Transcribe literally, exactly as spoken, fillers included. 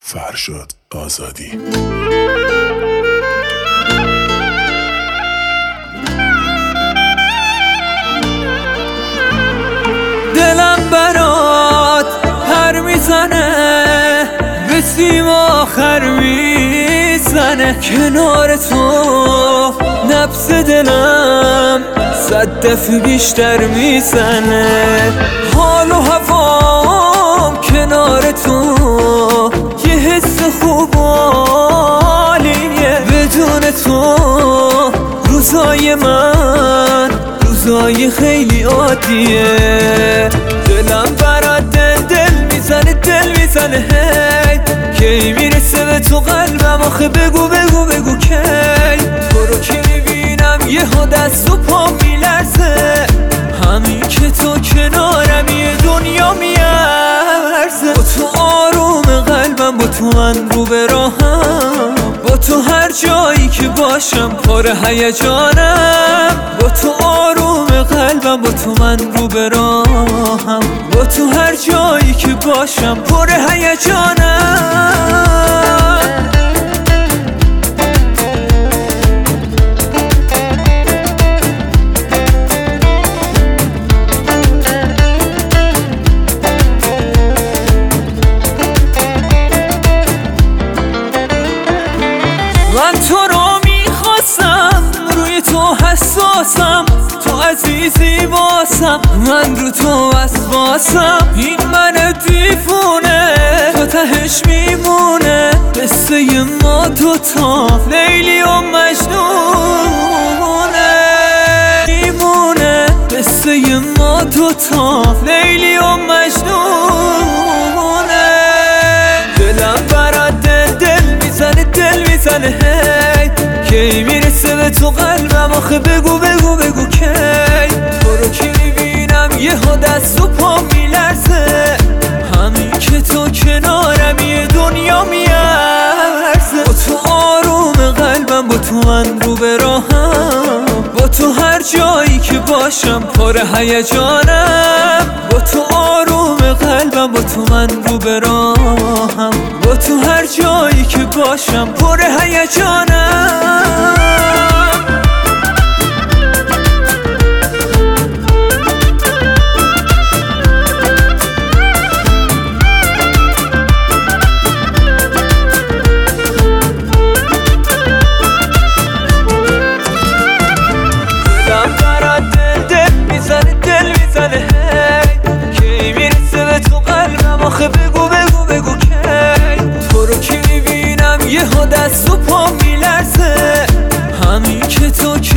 فرشاد آزادی. دلم برات پر میزنه، به سیم آخر میزنه. کنار تو نبض دلم صد دفعه بیشتر میزنه. حال و هوام کنار تو یه حس خوب و عالیه. بدون تو روزای من روزای خیلی عادیه. دلم برات دل دل میزنه دل میزنه هی. کی میرسه به تو قلبم آخه بگو بگو بگو کی. تو رو که میبینم یهو دست و پا میلرزه. همین که تو کنارم یه دنیا میارزه. با تو آروم قلبم، با تو من رو به راهم. با تو هر جایی که باشم پر هیجانم. با تو آروم قلبم، با تو من رو به راهم. با تو هر جایی که باشم پر هیجانم. من تو رو میخواستم، روی تو حساسم. تو عزیزی واسم، من رو تو وسواسم. این من دیوونه تو تهش میمونه. قصه ما دوتا لیلی و مجنونه میمونه. قصه ما دوتا لیلی و مجنونه. دلم برات دل دل میزنه دل میزنه هی. کی میرسه به تو قلبم آخه بگو بگو بگو کی. تو رو که میبینم یهو دست و پا میلرزه. همین که تو کنارم یه دنیا میارزه. با تو آروم قلبم، با تو من رو به راهم. با تو هر جایی که باشم پر هیجانم. با تو آروم قلبم، با تو من رو به راهم. با تو هر جایی که باشم پر هیجانم. آخه بگو بگو بگو کی. تو رو که میبینم یهو دست و پا میلرزه. همین که تو